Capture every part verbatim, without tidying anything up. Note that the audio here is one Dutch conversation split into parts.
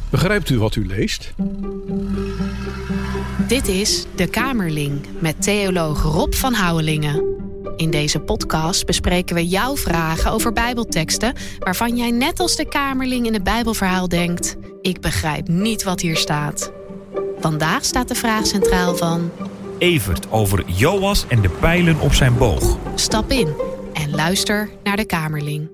Begrijpt u wat u leest? Dit is De Kamerling met theoloog Rob van Houwelingen. In deze podcast bespreken we jouw vragen over Bijbelteksten waarvan jij net als de Kamerling in het Bijbelverhaal denkt: ik begrijp niet wat hier staat. Vandaag staat de vraag centraal van Evert over Joas en de pijlen op zijn boog. Stap in en luister naar de Kamerling.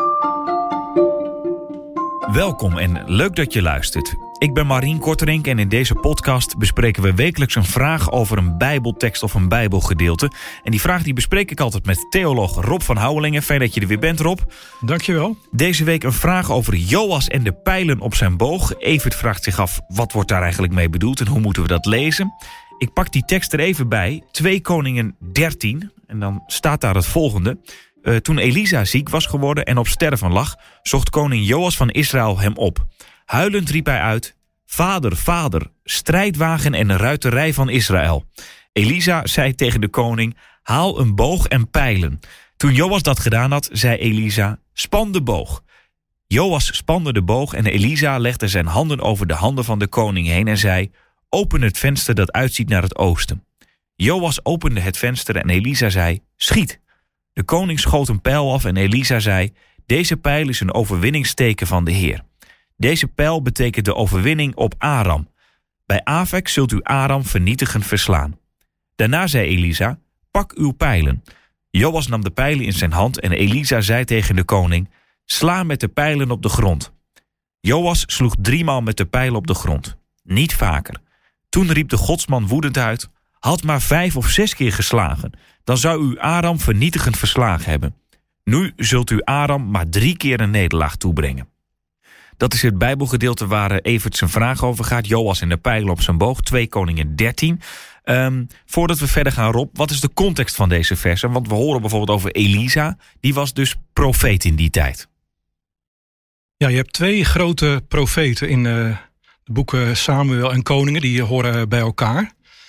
Welkom en leuk dat je luistert. Ik ben Marien Korterink en in deze podcast bespreken we wekelijks een vraag over een Bijbeltekst of een Bijbelgedeelte. En die vraag die bespreek ik altijd met theoloog Rob van Houwelingen. Fijn dat je er weer bent, Rob. Dankjewel. Deze week een vraag over Joas en de pijlen op zijn boog. Evert vraagt zich af, wat wordt daar eigenlijk mee bedoeld en hoe moeten we dat lezen? Ik pak die tekst er even bij. twee Koningen dertien. En dan staat daar het volgende. Uh, toen Elisa ziek was geworden en op sterven lag, zocht koning Joas van Israël hem op. Huilend riep hij uit: Vader, vader, strijdwagen en ruiterij van Israël. Elisa zei tegen de koning: haal een boog en pijlen. Toen Joas dat gedaan had, zei Elisa: span de boog. Joas spande de boog en Elisa legde zijn handen over de handen van de koning heen en zei: open het venster dat uitziet naar het oosten. Joas opende het venster en Elisa zei: schiet. De koning schoot een pijl af en Elisa zei: deze pijl is een overwinningsteken van de Heer. Deze pijl betekent de overwinning op Aram. Bij Afek zult u Aram vernietigend verslaan. Daarna zei Elisa: pak uw pijlen. Joas nam de pijlen in zijn hand en Elisa zei tegen de koning: sla met de pijlen op de grond. Joas sloeg driemaal met de pijlen op de grond. Niet vaker. Toen riep de godsman woedend uit: had maar vijf of zes keer geslagen, dan zou u Aram vernietigend verslagen hebben. Nu zult u Aram maar drie keer een nederlaag toebrengen. Dat is het Bijbelgedeelte waar Evert zijn vraag over gaat. Joas en de pijlen op zijn boog, twee Koningen dertien. Um, voordat we verder gaan, Rob, wat is de context van deze versen? Want we horen bijvoorbeeld over Elisa. Die was dus profeet in die tijd. Ja, je hebt twee grote profeten in uh, de boeken Samuel en Koningen. Die horen bij elkaar.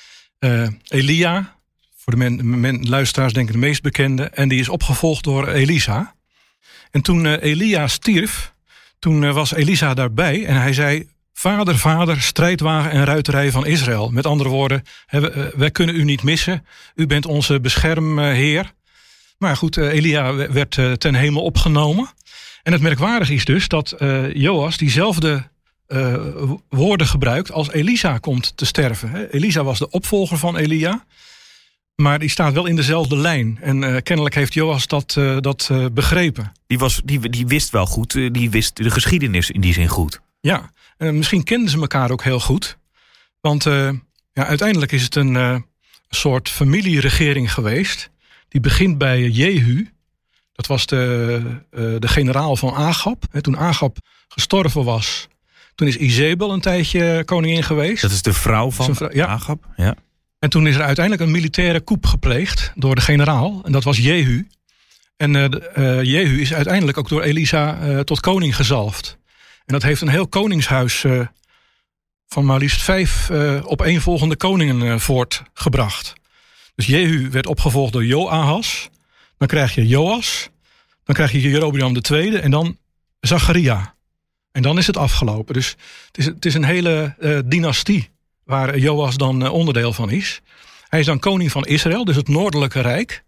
Uh, Elia, voor de men, men, luisteraars denk ik de meest bekende. En die is opgevolgd door Elisa. En toen uh, Elia stierf, toen uh, was Elisa daarbij. En hij zei: vader, vader, strijdwagen en ruiterij van Israël. Met andere woorden, hè, wij, wij kunnen u niet missen. U bent onze beschermheer. Maar goed, uh, Elia werd uh, ten hemel opgenomen. En het merkwaardige is dus dat uh, Joas diezelfde Uh, woorden gebruikt als Elisa komt te sterven. Hè. Elisa was de opvolger van Elia, maar die staat wel in dezelfde lijn. En uh, kennelijk heeft Joas dat, uh, dat uh, begrepen. Die, was, die, die wist wel goed, uh, die wist de geschiedenis in die zin goed. Ja, uh, misschien kenden ze elkaar ook heel goed. Want uh, ja, uiteindelijk is het een uh, soort familieregering geweest. Die begint bij Jehu. Dat was de, uh, de generaal van Agab. Hè, toen Agab gestorven was, toen is Izebel een tijdje koningin geweest. Dat is de vrouw van vrouw, ja. Agab. Ja. En toen is er uiteindelijk een militaire coup gepleegd door de generaal. En dat was Jehu. En uh, uh, Jehu is uiteindelijk ook door Elisa uh, tot koning gezalfd. En dat heeft een heel koningshuis uh, van maar liefst vijf uh, opeenvolgende koningen uh, voortgebracht. Dus Jehu werd opgevolgd door Joahaz. Dan krijg je Joas. Dan krijg je Jerobeam de tweede. En dan Zacharia. En dan is het afgelopen. Dus het is, het is een hele uh, dynastie waar Joas dan uh, onderdeel van is. Hij is dan koning van Israël, dus het noordelijke rijk.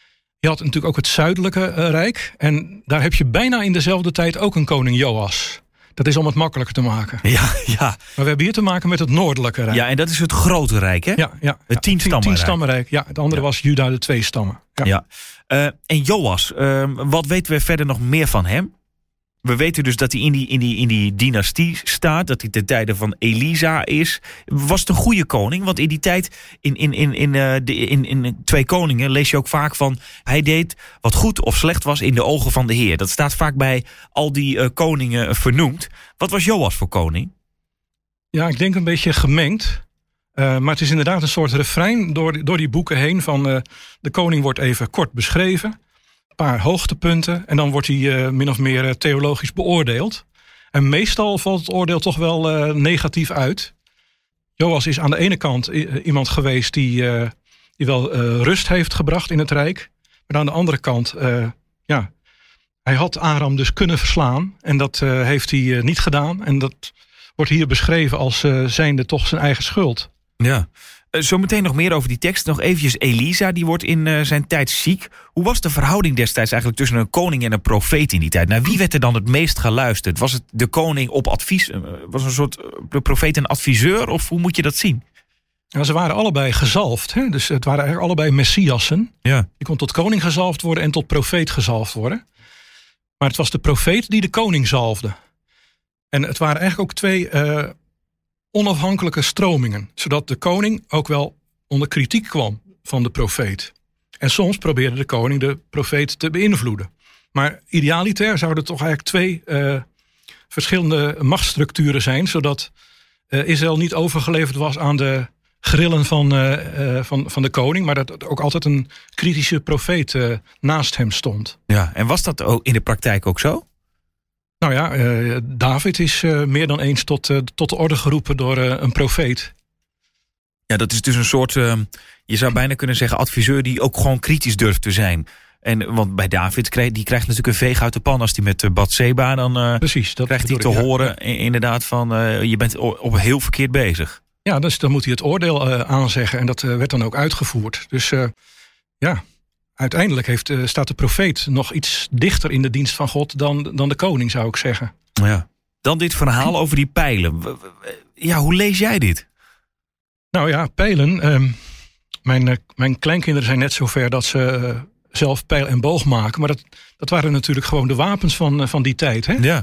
Je had natuurlijk ook het zuidelijke uh, rijk. En daar heb je bijna in dezelfde tijd ook een koning Joas. Dat is om het makkelijker te maken. Ja, ja. Maar we hebben hier te maken met het noordelijke rijk. Ja, en dat is het grote rijk, hè? Ja, ja. Het tienstammenrijk. Tienstammenrijk. Ja, het andere ja. was Juda, de twee stammen. Ja. ja. Uh, en Joas, uh, wat weten we verder nog meer van hem? We weten dus dat hij in die, in die, in die dynastie staat, dat hij ten tijde van Elisa is. Was het een goede koning? Want in die tijd, in, in, in, in, uh, de, in, in Twee Koningen, lees je ook vaak van: hij deed wat goed of slecht was in de ogen van de Heer. Dat staat vaak bij al die uh, koningen vernoemd. Wat was Joas voor koning? Ja, ik denk een beetje gemengd. Uh, maar het is inderdaad een soort refrein door, door die boeken heen van uh, de koning wordt even kort beschreven. Paar hoogtepunten en dan wordt hij uh, min of meer uh, theologisch beoordeeld. En meestal valt het oordeel toch wel uh, negatief uit. Joas is aan de ene kant i- iemand geweest die, uh, die wel uh, rust heeft gebracht in het rijk. Maar aan de andere kant, uh, ja, hij had Aram dus kunnen verslaan. En dat uh, heeft hij uh, niet gedaan. En dat wordt hier beschreven als uh, zijnde toch zijn eigen schuld. Ja. Uh, Zometeen nog meer over die tekst. Nog eventjes Elisa, die wordt in uh, zijn tijd ziek. Hoe was de verhouding destijds eigenlijk tussen een koning en een profeet in die tijd? Naar wie werd er dan het meest geluisterd? Was het de koning op advies? Uh, was een soort uh, profeet een adviseur? Of hoe moet je dat zien? Ja, ze waren allebei gezalfd. Hè? Dus het waren eigenlijk allebei messiassen. Ja. Die kon tot koning gezalfd worden en tot profeet gezalfd worden. Maar het was de profeet die de koning zalfde. En het waren eigenlijk ook twee uh, onafhankelijke stromingen. Zodat de koning ook wel onder kritiek kwam van de profeet. En soms probeerde de koning de profeet te beïnvloeden. Maar idealiter zouden toch eigenlijk twee uh, verschillende machtsstructuren zijn. Zodat uh, Israël niet overgeleverd was aan de grillen van, uh, uh, van, van de koning. Maar dat ook altijd een kritische profeet uh, naast hem stond. Ja, en was dat ook in de praktijk ook zo? Nou ja, uh, David is uh, meer dan eens tot, uh, tot de orde geroepen door uh, een profeet. Ja, dat is dus een soort, uh, je zou bijna kunnen zeggen, adviseur die ook gewoon kritisch durft te zijn. En, want bij David, krijg, die krijgt natuurlijk een veeg uit de pan als hij met uh, Batseba, dan uh, Precies, dat krijgt hij te ik, ja. horen inderdaad van, uh, je bent op heel verkeerd bezig. Ja, dus dan moet hij het oordeel uh, aanzeggen en dat uh, werd dan ook uitgevoerd. Dus uh, ja... Uiteindelijk heeft, uh, staat de profeet nog iets dichter in de dienst van God dan, dan de koning, zou ik zeggen. Ja. Dan dit verhaal over die pijlen. Ja, hoe lees jij dit? Nou ja, pijlen. Um, mijn, uh, mijn kleinkinderen zijn net zover dat ze uh, zelf pijl en boog maken. Maar dat, dat waren natuurlijk gewoon de wapens van, uh, van die tijd. Hè? Ja.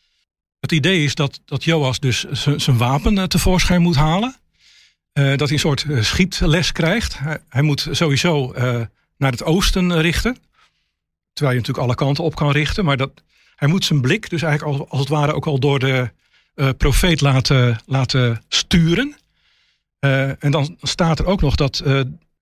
Het idee is dat, dat Joas dus zijn wapen uh, tevoorschijn moet halen. Uh, dat hij een soort uh, schietles krijgt. Hij, hij moet sowieso... Uh, naar het oosten richten. Terwijl je natuurlijk alle kanten op kan richten. Maar dat, hij moet zijn blik dus eigenlijk als, als het ware ook al door de uh, profeet laten, laten sturen. Uh, en dan staat er ook nog dat... Uh,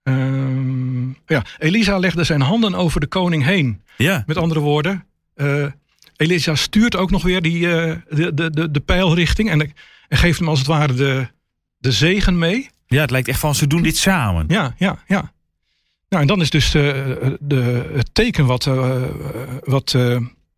uh, ja, Elisa legde zijn handen over de koning heen. Ja. Met andere woorden... Uh, Elisa stuurt ook nog weer die, uh, de, de, de, de pijlrichting. En, en geeft hem als het ware de, de zegen mee. Ja, het lijkt echt van ze doen dit samen. Ja, ja, ja. Nou, en dan is dus de, de, het teken wat, uh, wat uh,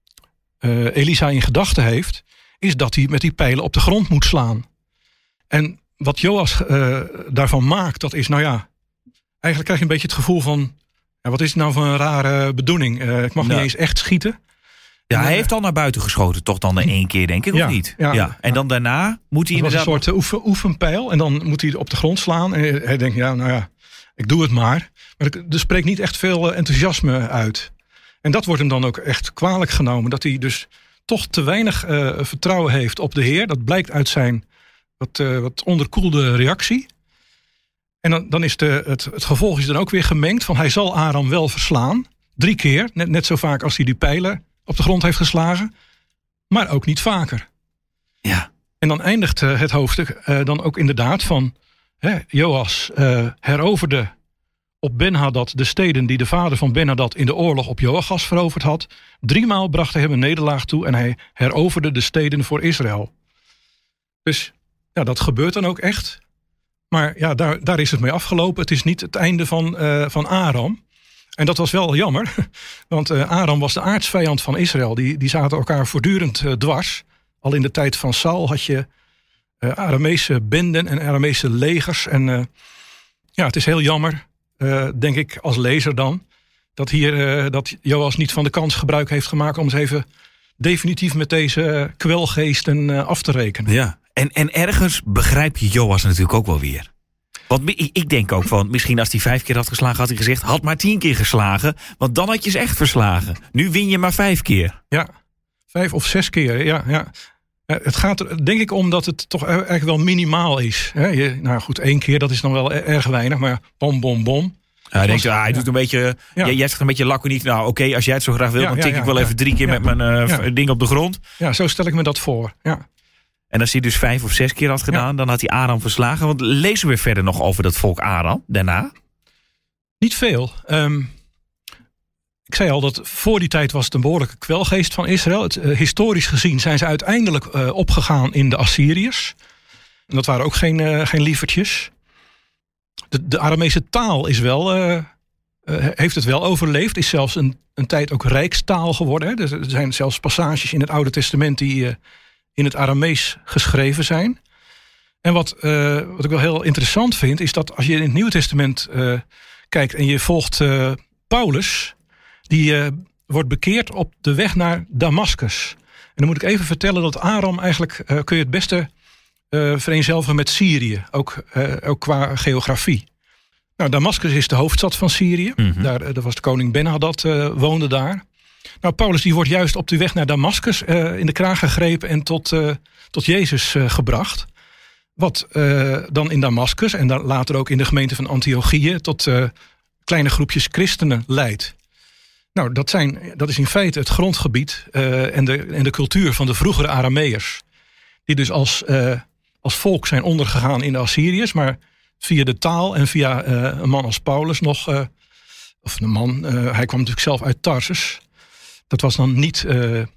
uh, Elisa in gedachten heeft... is dat hij met die pijlen op de grond moet slaan. En wat Joas uh, daarvan maakt, dat is, nou ja... eigenlijk krijg je een beetje het gevoel van... Ja, wat is het nou voor een rare bedoeling? Uh, ik mag nou. niet eens echt schieten. Ja, en, hij uh, heeft al naar buiten geschoten, toch dan in één keer, denk ik, ja, of niet? Ja, ja. En dan daarna moet hij inderdaad... Het was inderdaad... een soort uh, oefen, oefenpijl en dan moet hij op de grond slaan. En hij denkt, ja, nou ja, ik doe het maar... Maar er spreekt niet echt veel enthousiasme uit. En dat wordt hem dan ook echt kwalijk genomen. Dat hij dus toch te weinig uh, vertrouwen heeft op de Heer. Dat blijkt uit zijn wat, uh, wat onderkoelde reactie. En dan, dan is de, het, het gevolg is dan ook weer gemengd. Van hij zal Aram wel verslaan. Drie keer. Net, net zo vaak als hij die pijlen op de grond heeft geslagen. Maar ook niet vaker. Ja. En dan eindigt uh, het hoofdstuk uh, dan ook inderdaad van... Hè, Joas uh, heroverde... op Ben-Hadad de steden die de vader van Ben-Hadad in de oorlog op Joachas veroverd had. Driemaal bracht hij hem een nederlaag toe en hij heroverde de steden voor Israël. Dus ja, dat gebeurt dan ook echt. Maar ja, daar, daar is het mee afgelopen. Het is niet het einde van, uh, van Aram. En dat was wel jammer, want uh, Aram was de aartsvijand van Israël. Die, die zaten elkaar voortdurend uh, dwars. Al in de tijd van Saul had je uh, Aramese benden en Aramese legers. En uh, ja, het is heel jammer... Uh, denk ik als lezer dan... dat hier uh, dat Joas niet van de kans gebruik heeft gemaakt... om eens even definitief met deze uh, kwelgeesten uh, af te rekenen. Ja, en, en ergens begrijp je Joas natuurlijk ook wel weer. Want ik, ik denk ook van... misschien als hij vijf keer had geslagen... had hij gezegd, had maar tien keer geslagen... want dan had je ze echt verslagen. Nu win je maar vijf keer. Ja, vijf of zes keer, ja, ja. Het gaat er denk ik om dat het toch eigenlijk wel minimaal is. Je, nou goed, één keer, dat is dan wel erg weinig. Maar bom, bom, bom. Ja, hij denkt, ah, hij ja. doet een beetje, ja. jij, jij zegt een beetje laconiek. Nou oké, okay, als jij het zo graag wil, ja, dan tik ja, ja, ik wel ja. even drie keer ja. met mijn uh, ja. ding op de grond. Ja, zo stel ik me dat voor. Ja. En als hij dus vijf of zes keer had gedaan, ja. dan had hij Aram verslagen. Want lezen we verder nog over dat volk Aram daarna? Niet veel. Um, ik zei al dat voor die tijd was het een behoorlijke kwelgeest van Israël. Het, uh, historisch gezien zijn ze uiteindelijk uh, opgegaan in de Assyriërs. En dat waren ook geen, uh, geen lievertjes. De, de Aramese taal is wel, uh, uh, heeft het wel overleefd. Is zelfs een, een tijd ook rijkstaal geworden. Hè. Er zijn zelfs passages in het Oude Testament die uh, in het Aramees geschreven zijn. En wat, uh, wat ik wel heel interessant vind, is dat als je in het Nieuwe Testament uh, kijkt en je volgt uh, Paulus, die uh, wordt bekeerd op de weg naar Damascus. En dan moet ik even vertellen dat Aram eigenlijk uh, kun je het beste uh, vereenzelvigen met Syrië, ook, uh, ook qua geografie. Nou, Damascus is de hoofdstad van Syrië. Mm-hmm. Daar, daar was de koning Ben-Hadad, uh, woonde daar. Nou, Paulus die wordt juist op de weg naar Damascus uh, in de kraag gegrepen en tot, uh, tot Jezus uh, gebracht. Wat uh, dan in Damascus en dan later ook in de gemeente van Antiochië tot uh, kleine groepjes christenen leidt. Nou, dat, zijn, dat is in feite het grondgebied uh, en, de, en de cultuur van de vroegere Arameërs. Die dus als, uh, als volk zijn ondergegaan in de Assyriërs, maar via de taal en via uh, een man als Paulus nog, uh, of een man, uh, hij kwam natuurlijk zelf uit Tarsus. Dat was dan niet uh, uh,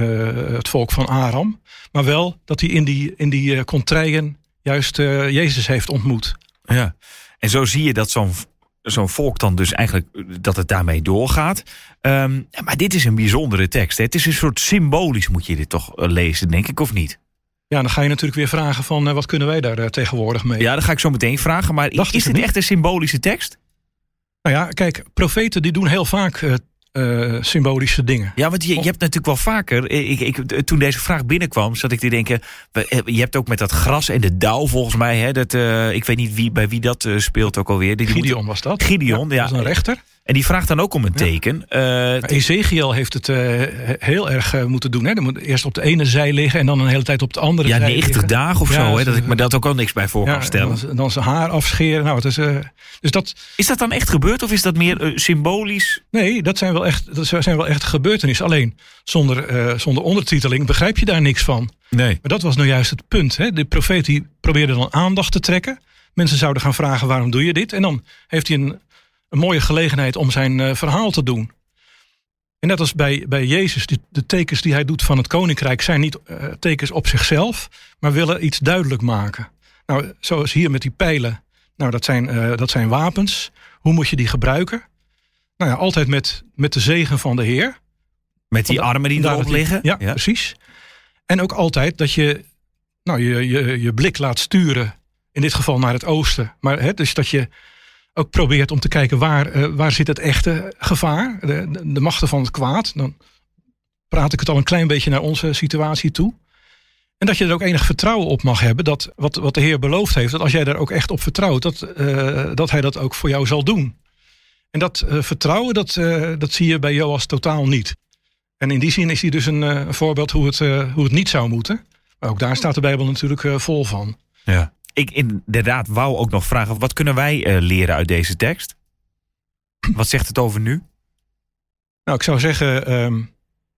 het volk van Aram, maar wel dat hij in die, in die uh, contraien juist uh, Jezus heeft ontmoet. Ja, en zo zie je dat zo'n, zo'n volk dan dus eigenlijk, dat het daarmee doorgaat. Um, maar dit is een bijzondere tekst. Hè? Het is een soort symbolisch, moet je dit toch lezen, denk ik, of niet? Ja, dan ga je natuurlijk weer vragen van, uh, wat kunnen wij daar uh, tegenwoordig mee? Ja, dat ga ik zo meteen vragen. Maar Dacht is dit echt een symbolische tekst? Nou ja, kijk, profeten die doen heel vaak uh, uh, symbolische dingen. Ja, want je, je hebt natuurlijk wel vaker, ik, ik, toen deze vraag binnenkwam, zat ik te denken, je hebt ook met dat gras en de dauw volgens mij, hè, dat, uh, ik weet niet wie, bij wie dat uh, speelt ook alweer. Die, die Gideon moet, was dat. Gideon, ja. ja. Dat is een rechter. En die vraagt dan ook om een teken. Ja. Uh, Ezekiel heeft het uh, heel erg uh, moeten doen. Hè. Dan moet eerst op de ene zij liggen en dan een hele tijd op de andere ja, zij negentig liggen. dagen of ja, zo. Hè, dat ik me dat ook al niks bij voor ja, kan stellen. Dan, dan zijn haar afscheren. Nou, het is, uh, dus dat, is dat dan echt gebeurd of is dat meer uh, symbolisch? Nee, dat zijn wel echt, dat zijn wel echt gebeurtenissen. Alleen zonder, uh, zonder ondertiteling begrijp je daar niks van. Nee. Maar dat was nou juist het punt. Hè. De profeet die probeerde dan aandacht te trekken. Mensen zouden gaan vragen, waarom doe je dit? En dan heeft hij een... een mooie gelegenheid om zijn uh, verhaal te doen. En net als bij, bij Jezus, die, de tekens die hij doet van het koninkrijk zijn niet uh, tekens op zichzelf, maar willen iets duidelijk maken. Nou, zoals hier met die pijlen. Nou, dat zijn, uh, dat zijn wapens. Hoe moet je die gebruiken? Nou ja, altijd met, met de zegen van de Heer. Met die armen die erop liggen? Ja, ja, precies. En ook altijd dat je, nou, je, je, je blik laat sturen, in dit geval naar het oosten. Maar hè, dus dat je ook probeert om te kijken waar, uh, waar zit het echte gevaar, de, de, de machten van het kwaad. Dan praat ik het al een klein beetje naar onze situatie toe. En dat je er ook enig vertrouwen op mag hebben, dat wat, wat de Heer beloofd heeft, dat als jij daar ook echt op vertrouwt, dat, uh, dat hij dat ook voor jou zal doen. En dat uh, vertrouwen, dat, uh, dat zie je bij Joas totaal niet. En in die zin is hij dus een uh, voorbeeld hoe het, uh, hoe het niet zou moeten. Maar ook daar staat de Bijbel natuurlijk uh, vol van. Ja. Ik inderdaad wou ook nog vragen, wat kunnen wij uh, leren uit deze tekst? Wat zegt het over nu? Nou, ik zou zeggen, um,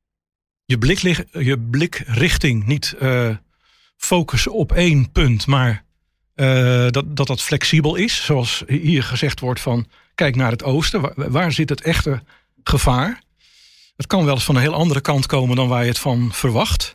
je, blik, je blikrichting niet uh, focussen op één punt, maar uh, dat, dat dat flexibel is. Zoals hier gezegd wordt van, kijk naar het oosten. Waar, waar zit het echte gevaar? Het kan wel eens van een heel andere kant komen dan waar je het van verwacht.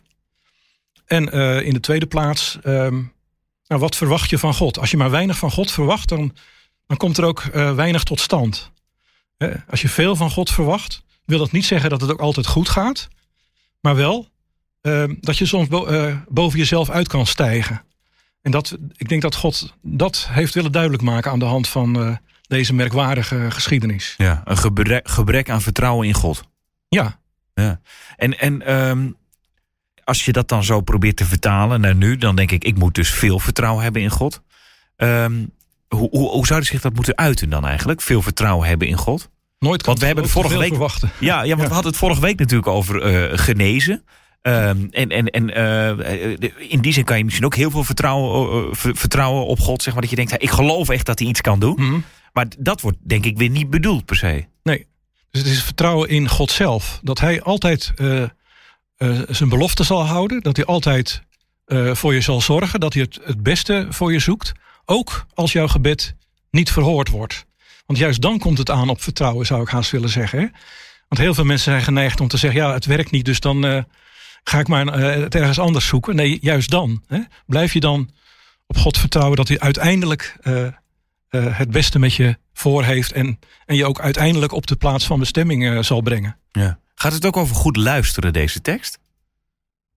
En uh, in de tweede plaats, um, nou, wat verwacht je van God? Als je maar weinig van God verwacht, dan, dan komt er ook uh, weinig tot stand. Uh, als je veel van God verwacht, wil dat niet zeggen dat het ook altijd goed gaat. Maar wel uh, dat je soms bo- uh, boven jezelf uit kan stijgen. En dat, ik denk dat God dat heeft willen duidelijk maken aan de hand van uh, deze merkwaardige geschiedenis. Ja, een gebrek, gebrek aan vertrouwen in God. Ja. Ja. En, en um, als je dat dan zo probeert te vertalen naar nu, dan denk ik, ik moet dus veel vertrouwen hebben in God. Um, hoe, hoe, hoe zou zich dat moeten uiten dan eigenlijk? Veel vertrouwen hebben in God? Nooit kan want we hebben het vorige week verwachten. Ja, ja, want ja. we hadden het vorige week natuurlijk over uh, genezen. Um, en en, en uh, in die zin kan je misschien ook heel veel vertrouwen, uh, vertrouwen op God. Zeg maar, dat je denkt, ja, ik geloof echt dat hij iets kan doen. Mm-hmm. Maar dat wordt denk ik weer niet bedoeld per se. Nee, dus het is vertrouwen in God zelf. Dat hij altijd uh, uh, zijn belofte zal houden. Dat hij altijd uh, voor je zal zorgen. Dat hij het, het beste voor je zoekt. Ook als jouw gebed niet verhoord wordt. Want juist dan komt het aan op vertrouwen, zou ik haast willen zeggen. Hè? Want heel veel mensen zijn geneigd om te zeggen, ja, het werkt niet, dus dan uh, ga ik maar uh, het ergens anders zoeken. Nee, juist dan. Hè? Blijf je dan op God vertrouwen dat hij uiteindelijk uh, uh, het beste met je voor heeft en, en je ook uiteindelijk op de plaats van bestemming uh, zal brengen. Ja. Gaat het ook over goed luisteren, deze tekst?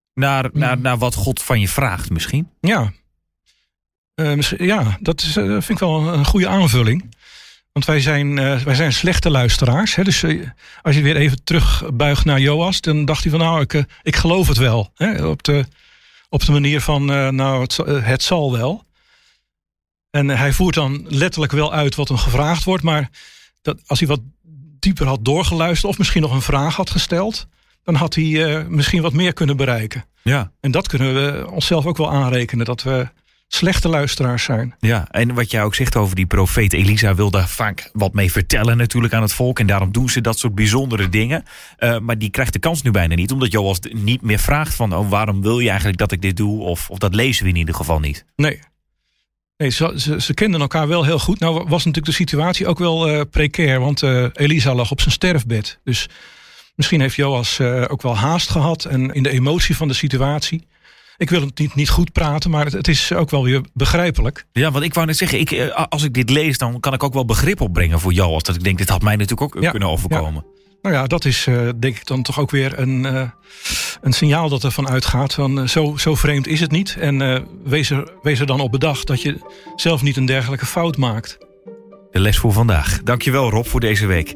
Naar, naar, naar wat God van je vraagt misschien? Ja, uh, ja dat is, uh, vind ik wel een goede aanvulling. Want wij zijn, uh, wij zijn slechte luisteraars. Hè? Dus uh, als je weer even terugbuigt naar Joas, dan dacht hij van nou, ik, uh, ik geloof het wel. Hè? Op, de, op de manier van uh, nou, het, uh, het zal wel. En uh, hij voert dan letterlijk wel uit wat hem gevraagd wordt. Maar dat, als hij wat dieper had doorgeluisterd of misschien nog een vraag had gesteld, dan had hij uh, misschien wat meer kunnen bereiken. Ja. En dat kunnen we onszelf ook wel aanrekenen, dat we slechte luisteraars zijn. Ja, en wat jij ook zegt over die profeet Elisa wil daar vaak wat mee vertellen natuurlijk aan het volk. En daarom doen ze dat soort bijzondere dingen. Uh, maar die krijgt de kans nu bijna niet. Omdat Joas niet meer vraagt van oh, waarom wil je eigenlijk dat ik dit doe? Of, of dat lezen we in ieder geval niet. Nee. Nee, ze, ze, ze kenden elkaar wel heel goed. Nou was natuurlijk de situatie ook wel uh, precair. Want uh, Elisa lag op zijn sterfbed. Dus misschien heeft Joas uh, ook wel haast gehad. En in de emotie van de situatie. Ik wil het niet, niet goed praten, maar het, het is ook wel weer begrijpelijk. Ja, want ik wou net zeggen, ik, als ik dit lees, dan kan ik ook wel begrip opbrengen voor Joas. Dat ik denk, dit had mij natuurlijk ook ja, kunnen overkomen. Ja. Nou ja, dat is uh, denk ik dan toch ook weer een, uh, een signaal dat ervan uitgaat. Van, uh, zo, zo vreemd is het niet. En uh, wees, er, wees er dan op bedacht dat je zelf niet een dergelijke fout maakt. De les voor vandaag. Dankjewel Rob voor deze week.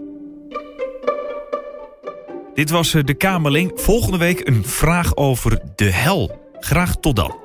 Dit was De Kamerling. Volgende week een vraag over de hel. Graag tot dan.